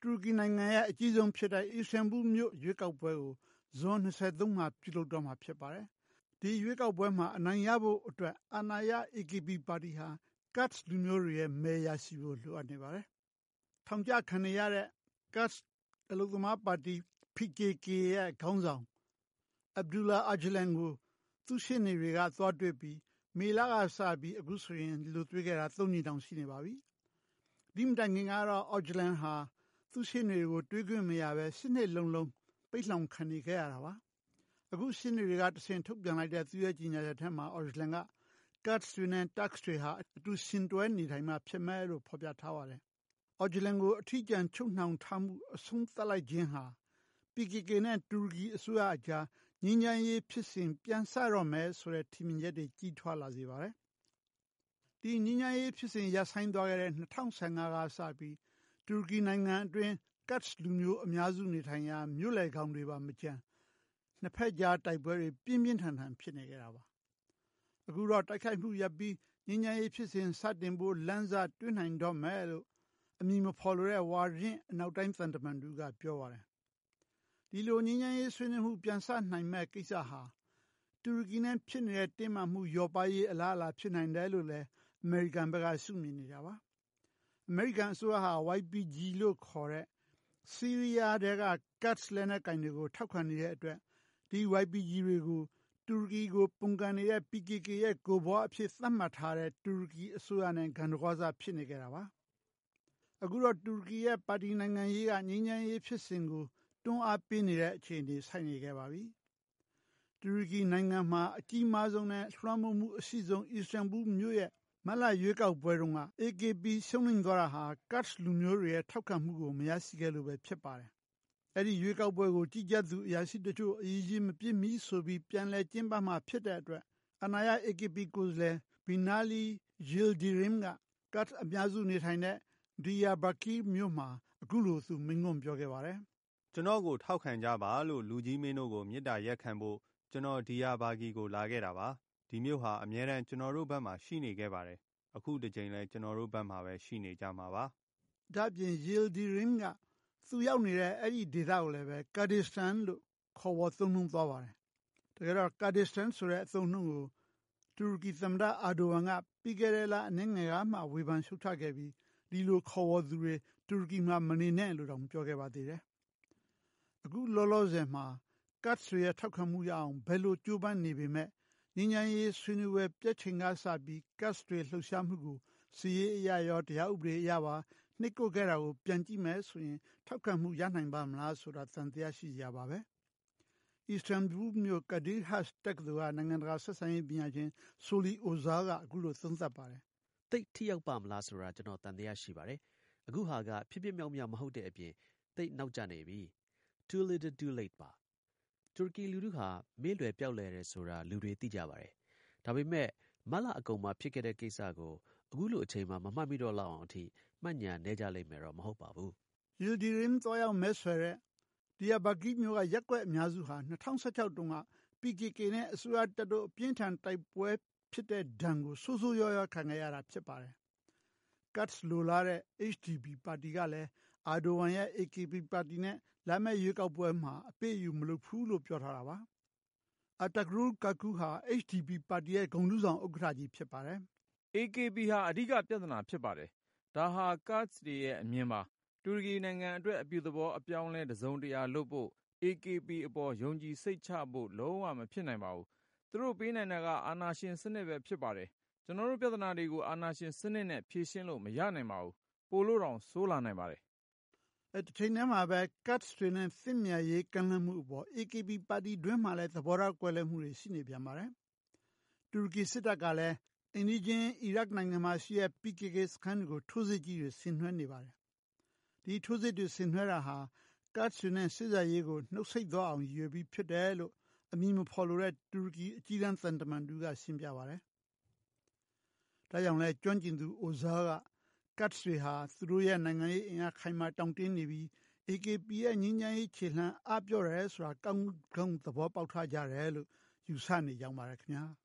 တူရကီနိုင်ငံရဲ့အကြီးဆုံးဖြစ်တဲ့ အစ္စတန်ဘူလ်မြို့ရွေးကောက်ပွဲကိုဇွန်23မှာပြုလုပ်တော့မှာဖြစ်ပါတယ်။ဒီရွေးကောက်ပွဲမှာအနိုင်ရဖို့အတွက်အာဏာရ AKP ပါတီဟာKurd လူမျိုးတွေရဲ့မဲရရှိဖို့လိုအပ်နေပါတယ်။ထောင်ကျခံနေရတဲ့Kurd အလုပ်သမားပါတီ PKK ရဲ့ခေါင်းဆောင်Abdullah Öcalanကိုသူ့ရှေ့နေတွေကသွားတွေ့ပြီးမေလကစပြီးအခုဆိုရင်တွေ့ခဲ့တာ3နှစ်တောင်ရှိနေပါပြီ။ဒီမတိုင်ခင်ကတော့ Öcalanဟာသူ့ရှေ့နေတွေကိုတွေးခွင့်မရပဲ10နှစ်လုံးပိတ်လှောင်ခံနေခဲ့ရတာပါ။အခုရှေ့နေတွေကတဆင့်ထုတ်ပြန်လိုက်တဲ့သူရဲ့ကြေညာချက်ထဲမှာÖcalanကKurd တွေနဲ့Turks တွေဟာအတူရှင်တွဲနေထိုင်မှဖြစ်မယ်လို့ဖော်ပြထားပါတယ်။ Öcalanကိုအထီးကျန်ချုပ်နှောင်ထားမှုအဆုံးသတ်လိုက်ခြင်းဟာPKK နဲ့တူရကီအစိုးရအကြားငြိမ်းချမ်းရေးဖြစ်စဉ်ပြန်စတော့မယ်ဆိုတဲ့ထင်မြင်ချက်တွေကြီးထွားလာစေပါတယ်။ဒီငြိမ်းချမ်းရေးဖြစ်စဉ်ရပ်ဆိုင်းသွားခဲ့တဲ့2015ကစပြီးတူရကီနိုင်ငံအတွင်းKurd လူမျိုးအများစုနေထိုင်ရာမြို့လယ်ခေါင်တွေပါမကျန်နှစ်ဖက်ကြားတိုက်ပွဲတွေပြင်းပြင်းထန်ထန်ဖြစ်နေကြတာပါ။အခုတော့တိုက်ခိုက်မှုရပ်ပြီးငြိမ်းချမ်းရေးဖြစ်စဉ်စတင်ဖို့လမ်းစတွေ့နိုင်တော့မယ်လို့အမည်မဖော်လိုတဲ့ဝါရင့်အနောက်တိုင်းသံတမန်တို့ကပြောပါတယ်။ဒီလိုငြိမ်းချမ်းရေးဆွေးနွေးမှုပြန်စနိုင်မဲ့ကိစ္စဟာတူရကီနဲ့ဖြစ်နေတဲ့တင်းမာမှုလျော့ပါးရေးအလားအလာဖြစ်နိုင်တယ်လို့လည်းအမေရိကန်ဘက်ကရှုမြင်နေတာပါ။အမေရိကန်အစိုးရဟာ YPG လို့ခေါ်တဲ့ဆီးရီးယားတဲကKurd လက်နက်ကိုင်တွေကိုထောက်ခံနေတဲ့အတွက်ဒီ YPG တွေကိုတူရကီကိုပုန်ကန်နေတဲ့ PKK ရဲ့ကိုယ်ပွားအဖြစ်သတ်မှတ်ထားတဲ့တူရကီအစိုးရနဲ့ဂန္ဓဝါစဖြစ်နေကြတာပါ။အခုတော့တူရကီရဲ့ပါတီနိုင်ငံရေးကငြိမ်းချမ်းရေးဖြစ်စဉ်ကိုတွန်းအားပေးနေတဲ့အခြေအနေဆိုက်နေခဲ့ပါပြီ။တူရကီနိုင်ငံမှာအကြီးမားဆုံးနဲ့လွှမ်းမိုးမှုအရှိဆုံးအစ္စတန်ဘူလ်မြို့ရဲ့မတ်လရွေးကောက်ပွဲတုန်းက AKP ရှုံးနိမ့်သွားတာဟာ Kurd လူမျိုးတွေရဲ့ထောက်ခံမှုကိုမရရှိခဲ့လို့ပဲဖြစ်ပါတယ်။အဲဒီရွေးကောက်ပွဲကိုကြီးကြပ်သူအရာရှိတချို့အရေးကြီးမပြစ်မီဆိုပြီးပြန်လည်ကျင်းပမှာဖြစ်တဲ့အတွက်အာဏာရ AKP ကိုယ်စားလှယ်Binali Yildirim ကKurd အများစုနေထိုင်တဲ့Diyarbakir မြို့မှာအခုလိုသူမိန့်ခွန်းပြောခဲ့ပါတယ်။ကျွန်တော်ကိုထောက်ခံကြပါလို့လူကြီးမင်းတို့ကိုမေတ္တာရက်ခံဖို့ကျွန်တော်Diyarbakirကိုလာခဲ့တာပါ။ဒီမြို့ဟာအမြဲတမ်းကျွန်တော်တို့ဘက်မှာရှိနေခဲ့ပါတယ်။အခုတစ်ချိန်လဲကျွန်တော်တို့ဘက်မှာပဲရှိနေကြမှာပါ။ဒါပြင်Yildirim ကသူရောက်နေတဲ့အဲ့ဒီဒေသကိုလည်းပဲKurdistanလို့ခေါ်ဝေါ်သုံးနှုန်းသွားပါတယ်။တကယ်တော့Kurdistanဆိုတဲ့အသုံးနှုန်းကိုတူရကီသမ္မတအာဒိုဝမ်ကပြီးခဲ့တဲ့လအနည်းငယ်ကမှဝေဖန်ရှုတ်ချခဲ့ပြီးဒီလိုခေါ်ဝေါ်သူတွေတူရကီမှာမနေနဲ့လို့တောင်ပြောခဲ့ပါသေးတယ်။အခုလောလောဆယ်မှာKurd တွေရဲ့ထောက်ခံမှုရအောင်ဘယ်လိုကြိုးပမ်းနေပေမဲ့ငြိမ်းချမ်းရေးဆွေးနွေးပွဲပြည့်ချိန်ကစပြီးKurd တွေလှုပ်ရှားမှုကိုစီရေးအရာရောတရားဥပဒေအရပါနှိပ်ကွပ်ခဲ့တာကိုပြန်ကြည့်မယ်ဆိုရင်ထောက်ခံမှုရနိုင်ပါမလားဆိုတာသံသယရှိကြပါပဲ။အစ္စတန်ဘူလ်မြို့Kadir Has တက္ကသိုလ်ကနိုင်ငံတကာဆက်ဆံရေးပညာရှင်Soli Oza ကအခုလိုသုံးသပ်ပါတယ်။သိပ်ထိရောက်ပါမလားဆိုတာကျွန်တော်သံသယရှိပါတယ်။အခုဟာကဖြစ်ဖြစ်မြောက်မြောက်မဟုတ်တဲ့အပြင်သိပ်နောက်ကျနေပြီ။ Too little too late ပါ။တူရကီလူထုဟာမေ့လွယ်ပျောက်လွယ်တယ်ဆိုတာလူတွေသိကြပါတယ်။ဒါပေမဲ့မတ်လအကုန်မှာဖြစ်ခဲ့တဲ့ကိစ္စကိုအခုလိုအချိန်မှာမမှတ်မိတော့လောက်အောင်အထိမှတ်ဉာဏ်နေကြလိမ့်မယ်တော့မဟုတ်ပါဘူး။ Yildirim သွားရောက်မဲဆွယ်တဲ့Diyarbakir မြို့ကရပ်ကွက်အများစုဟာ2016တုန်းက PKK နဲ့အစိုးရတပ်တို့အပြင်းထန်တိုက်ပွဲဖြစ်တဲ့ဒဏ်ကိုဆိုးဆိုးရွားရွားခံခဲ့ရတာဖြစ်ပါတယ်။ Kurd လိုလားတဲ့ HDP ပါတီကလည်းအာဒိုဝမ်ရဲ့ AKP ပါတီနဲ့လာမယ့်ရွေးကောက်ပွဲမှာအပေးအယူမလုပ်ဘူးလို့ပြောထားတာပါ။ Ertugrul Gaku ဟာ HDP ပါတီရဲ့ဂုဏ်ထူးဆောင်ဥက္ကဋ္ဌကြီးဖြစ်ပါတယ်။ AKP ဟာအဓိကပြဿနာဖြစ်ပါတယ်။ဒါဟာ Kurd တွေရဲ့အမြင်ပါ။တူရကီနိုင်ငံအတွက်အပြုသဘောအပြောင်းလဲတစုံတရာလုပ်ဖို့ AKP အပေါ်ယုံကြည်စိတ်ချဖို့လုံးဝမဖြစ်နိုင်ပါဘူး။သူတို့ပေးနိုင်တာကအာဏာရှင်စနစ်ပဲဖြစ်ပါတယ်။ကျွန်တော်တို့ပြဿနာတွေကိုအာဏာရှင်စနစ်နဲ့ဖြေရှင်းလို့မရနိုင်ပါဘူး။ပိုလို့တောင်ဆိုးလာနိုင်ပါတယ်။တစ်ချိန်တည်းမှာပဲKurd တွေနဲ့သင့်မြတ်ရေးကမ်းလှမ်းမှုအပေါ် AKP ပါတီတွင်းမှာလည်းသဘောထားကွဲလွဲမှုတွေရှိနေပြန်ပါတယ်။တူရကီစစ်တပ်ကလည်းအိမ်နီးချင်းအီရတ်နိုင်ငံမှာရှိတဲ့ PKK စခန်းတွေကိုထိုးစစ်ကြီးတွေဆင်နွှဲနေပါတယ်။ဒီထိုးစစ်တွေဆင်နွှဲတာဟာKurd တွေနဲ့စစ်တပ်ရေးကိုနှုတ်ဆိတ်သွားအောင်ရည်ရွယ်ပြီးဖြစ်တယ်လို့အမည်မဖော်လိုတဲ့တူရကီအကြီးတန်းသံတမန်ကရှင်းပြပါတယ်။ဒါကြောင့်လဲကျွမ်းကျင်သူOzaကKurd တွေဟာသူတို့ရဲ့နိုင်ငံရေးအင်အားခိုင်မာတောင့်တင်းနေပြီး AKP ရဲ့ငြိမ်းချမ်းရေးခြေလှမ်းအားပြော့တယ်ဆိုတာကောင်းကောင်းသဘောပေါက်ထားကြတယ်လို့ယူဆနေကြောင်းပါတယ်ခင်ဗျာ။